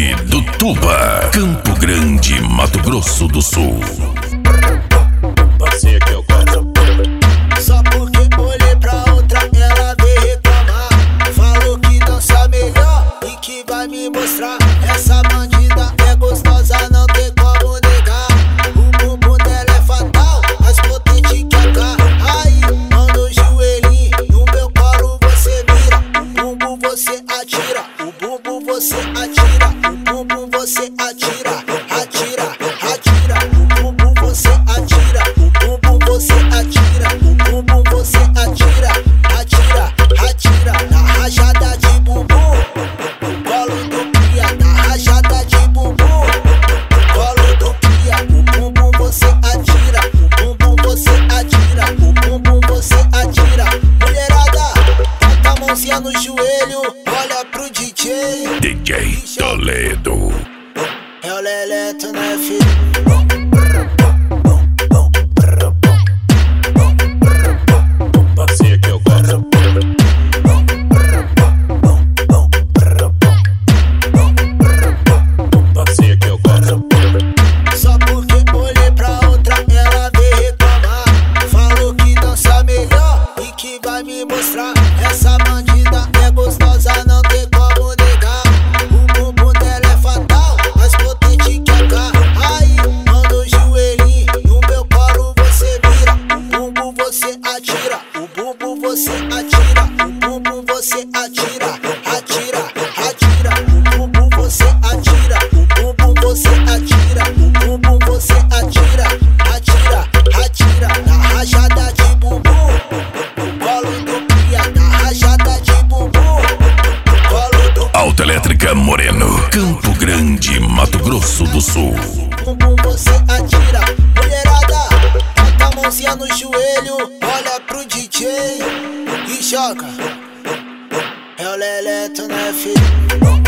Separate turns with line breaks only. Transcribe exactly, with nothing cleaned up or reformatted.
Toque do Tuba, Campo Grande, Mato Grosso do Sul.
Você que eu gosto.
Só porque olhei pra outra, ela veio reclamar. Falou que dança melhor e que vai me mostrar. Essa bandida é gostosa, não tem como negar. O bumbum dela é fatal, mais potente que a K. Aí, manda o joelhinho no meu colo, você vira. O bumbum você atira, o bumbum você atira, o bumbum você atira, atira, atira. O bumbum você atira, o bumbum você atira, o bumbum você atira, atira, atira. Na rajada de bumbum, colo do cria. Na rajada de bumbum, colo do cria. O bumbum você atira, o bumbum você atira, o bumbum você atira. Mulherada, bota a mãozinha no joelho, olha pro D J.
D J Toledo.
É o Leleto, né, filho?
Você que eu gosto. Você que eu gosto.
Só porque olhei pra outra, ela veio reclamar. Falou que dança melhor e que vai me mostrar. Essa bandida é gostosa, não tem como negar. O bumbum dela é fatal, mais potente que a K. Aí, manda o joelhinho no meu colo, você vira. O bumbum você atira, o bumbum você atira, o bumbum você atira, atira, atira. O bumbum você atira, o bumbum você atira, o bumbum você atira, atira, atira. Na rajada de bumbum, colo do cria. Na rajada de bumbum, colo do
Autoelétrica Moreno, Campo Grande, Mato Grosso do Sul.
bumbum você atira. Mulherada, bota a mãozinha no joelho, olha pro D J e joga. É o Leleto, né, filho?